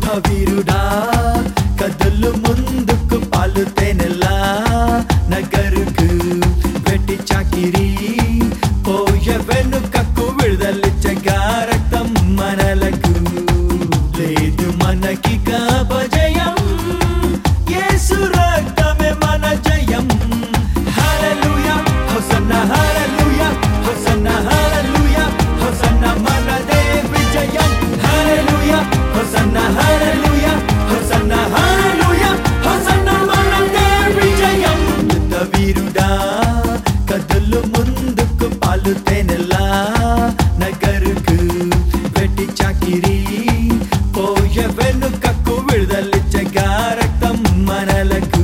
వీరుడా కదలు ముందుకు పాలు తేనెలా నగరుకు వెట్టి చాకిరి పోయ వెనుకకు విడుదలిచ్చగా రక్తం మనలకు లేదు మనకి అపజయం యేసు రక్తమే మన జయం hallelujah hosanna hallelujah hosanna hallelujah hosanna మనదే విజయం hallelujah hosanna hallelujah hosanna hallelujah hosanna మనదే విజయం యుద్ధ వీరుడా కదలు ముందుకు పాలు తేనెలా నగరుకు వెట్టి చాకిరి పోయ వెనుకకు విడుదలిచ్చగా రక్తం మనలకు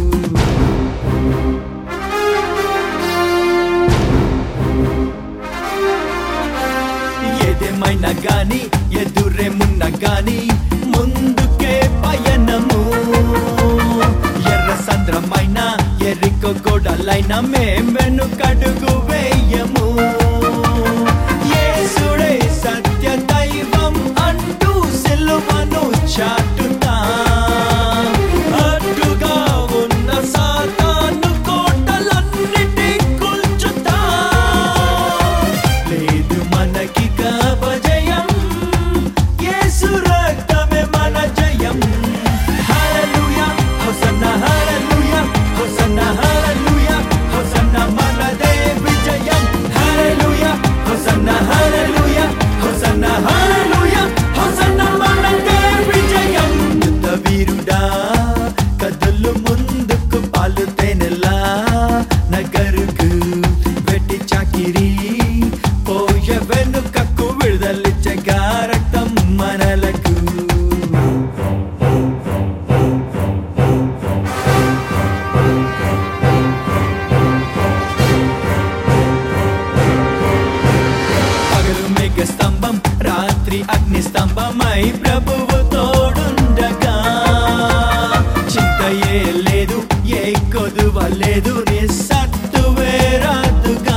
ఏదేమైనా గాని ఎదురేమున్నా గాని ముందుకే పయనము ఎర్ర సంద్రమైన ఎరికో గోడలైన మేం వెనుకడుగు వేయము యేసుడే సత్య దైవం అంటూ సిలువను చాటుతా అడ్డుగా ఉన్న సాతాను కోటలన్నిటి కూల్చుతా లేదు మనకి అపజయం యేసు రక్తమే మన జయం hallelujah hosanna hallelujah hosanna hallelujah hosanna మనదే విజయం hallelujah hosanna hallelujah hosanna hallelujah hosanna మనదే విజయం యుద్ధ వీరుడా కదలు ముందుకు పాలు తేనెలా నగరుకు వెట్టి చాకిరి పోయ వెనుకకు విడుదలిచ్చగా రక్తం మనలకు పగలు మేఘ స్తంభం రాత్రి అగ్ని స్తంభమై ప్రభువు తోడుండగా చింతయే లేదు ఏ కొదువ లేదు నిస్సత్తువే రాదుగా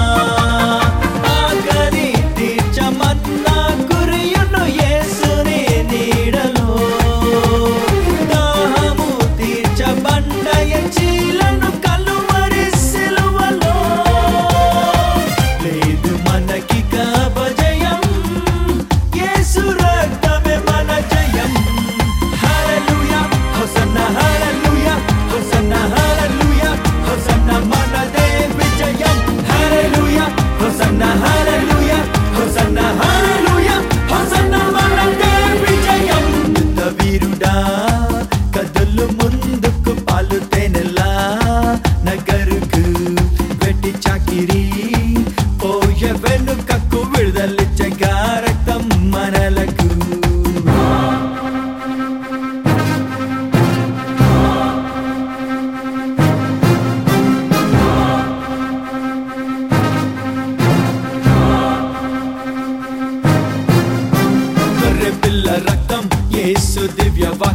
ఆకలి తీర్చమన్నా కురియును యేసుని నీడలో దాహము తీర్చబండయ చీలను కలువరి సిలువలో లేదు మనకి అపజయం యేసు రక్తమే మన జయం hallelujah hosanna hallelujah hosanna hallelujah hosanna మనదే విజయం hallelujah hosanna hallelujah hosanna hallelujah hosanna మనదే విజయం యుద్ధ వీరుడా కదలు ముందుకు పాలు తేనెలా నగరుకు వెట్టి చాకిరి పోయ వెనుకకు విడుదలిచ్చగా రక్తం మనలకు గొర్రె పిల్ల రక్తం యేసు దివ్య